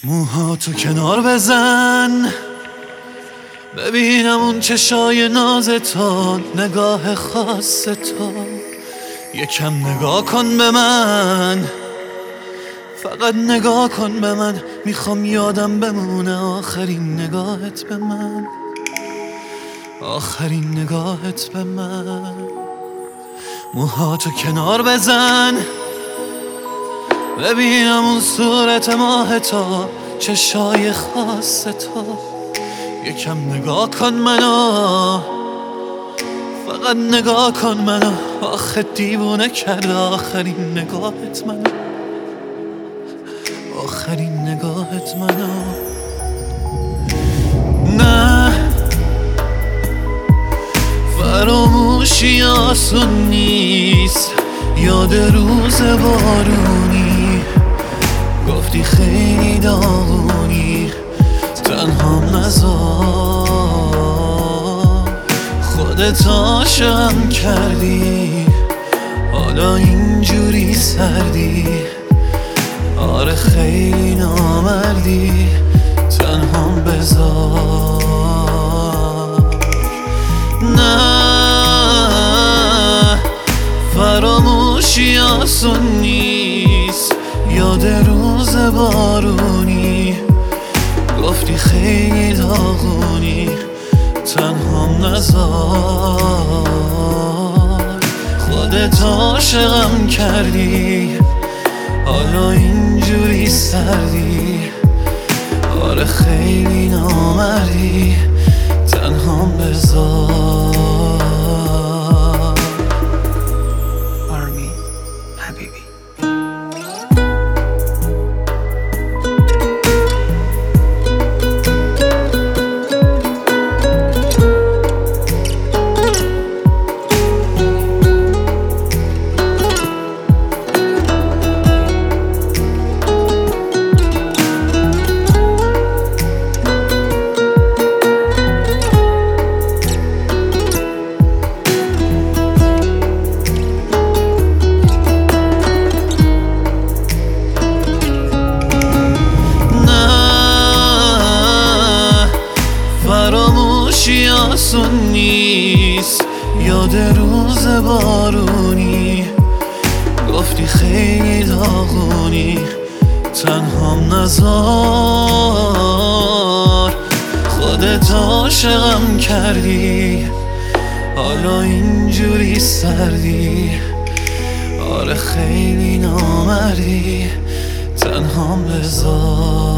موهاتو کنار بزن، ببینم اون چشای ناز تو، نگاه خاص تو. یکم نگاه کن به من، فقط نگاه کن به من. میخوام یادم بمونه آخرین نگاهت به من، آخرین نگاهت به من. موهاتو کنار بزن، ببینم اون صورت ماه تو، چشای خاص تو. یکم نگاه کن منو، فقط نگاه کن منو. آخه دیوونه کرده آخرین نگاهت منو، آخرین نگاهت منو. نه فراموشی آسون نیست، یاد روز بارونی گفتی خیلی داغونی، تنهام نذار. خودت عاشقم کردی، حالا اینجوری سردی. آره خیلی نامردی، تنهام بذار. نه فراموشی آسون نیست، یاد روز بارونی گفتی خیلی داغونی، تنهام نذار. خودت عاشقم کردی، حالا اینجوری سردی. آره خیلی نامردی، تنهام بذار. آرمین حبیبی. فراموشی آسون نیست، یاد روز بارونی گفتی خیلی داغونی، تنهام نذار. خودت عاشقم کردی، حالا اینجوری سردی. آره خیلی نامردی، تنهام بذار.